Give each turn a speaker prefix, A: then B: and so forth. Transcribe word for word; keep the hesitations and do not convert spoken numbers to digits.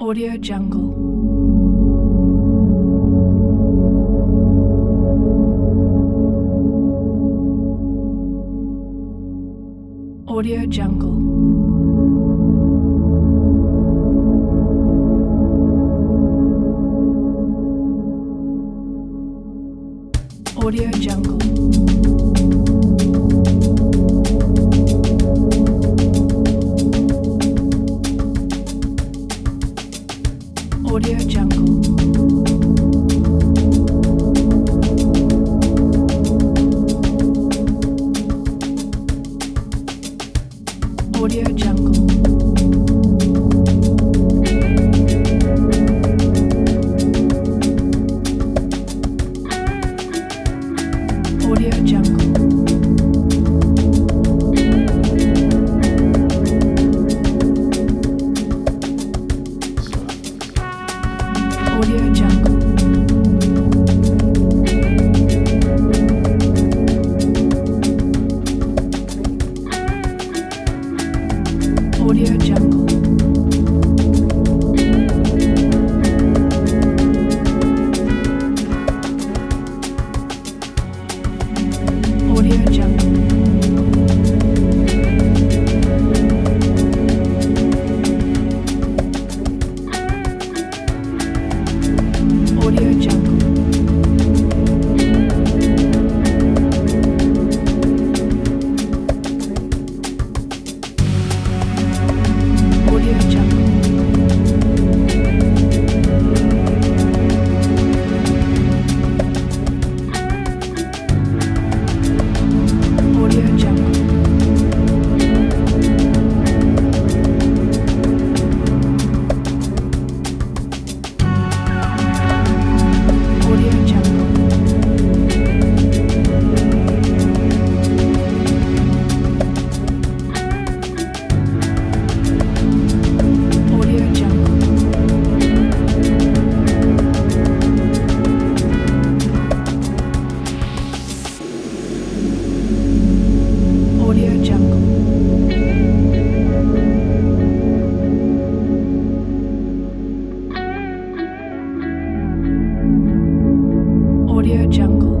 A: Audio Jungle. Audio Jungle. Audio Jungle. Audio Jungle. Audio Jungle. Audio Jungle. Audio Jungle. Audio Jungle. Audio Jungle. Audio Jungle. Audio Jungle. Audio Jungle. Audio Jungle. Audio Jungle. Audio Jungle. Audio Jungle.